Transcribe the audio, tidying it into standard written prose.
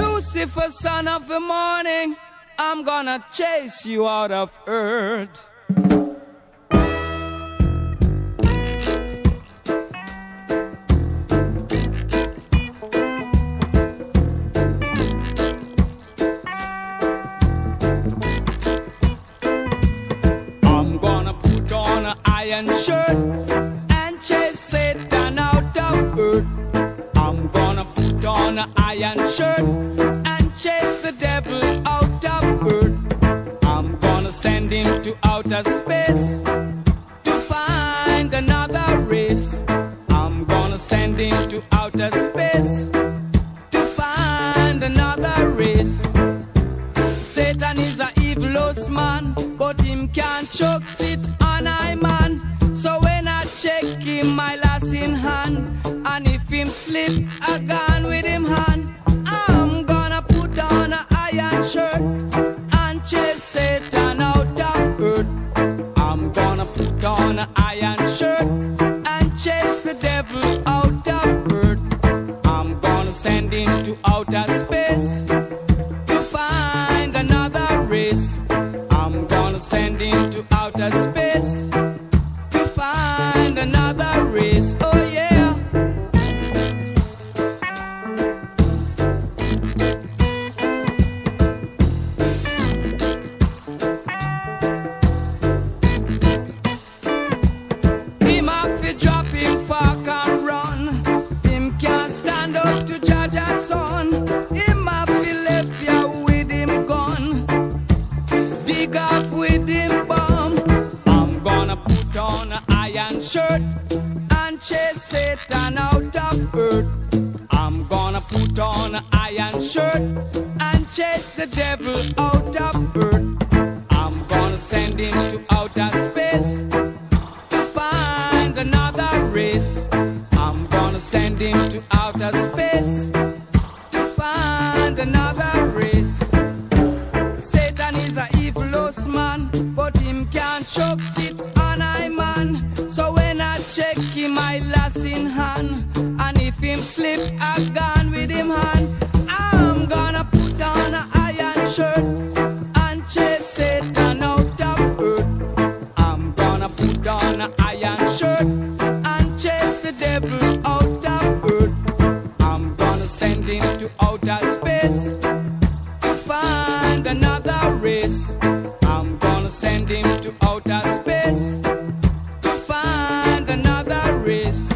Lucifer, son of the morning, I'm gonna chase you out of earth. I'm gonna put on an iron shirt and chase Satan out of earth. I'm gonna put on an iron shirt and chase the devil out of earth. I'm gonna send him to outer space to find another race. I'm gonna send him to outer space to find another race. Satan is a evilous man, but him can't choke sit on I man. So when I check him, my lass in hand, and if him slip, I gone with him hand. I'm gonna put on an iron shirt and chase Satan out of earth. I'm gonna put on an iron shirt and chase the devil out of earth. I'm gonna send him to outer space to find another race. I'm gonna send him to outer space to find another race. Oh yeah. Him have to drop him fork and run. Him can't stand up to judge a son. Him have to left ya with him gun. Dig off with him bomb. I'm gonna put on an iron shirt and chase Satan out of earth. I'm gonna put on an iron shirt and chase the devil out of earth. I'm gonna send him to outer space to find another race. I'm gonna send him to outer space to find another race. Satan is a evilous man, but him can't choke sit on I man. So when I check him, I lass in hand, and if him slip, I gone with him hand. I'm gonna put on an iron shirt and chase Satan out of earth. I'm gonna put on an iron shirt and chase the devil out of earth. I'm gonna send him to outer space to find another race. I'm gonna send him to outer space to find another race.